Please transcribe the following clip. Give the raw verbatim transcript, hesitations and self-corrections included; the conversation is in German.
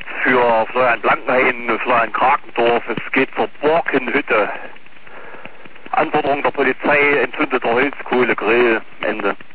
Einsatz für Florian Blankenhain, Florian Krakendorf. Es geht zur Borkenhütte. Anforderung der Polizei, entzündeter Holzkohlegrill. Ende.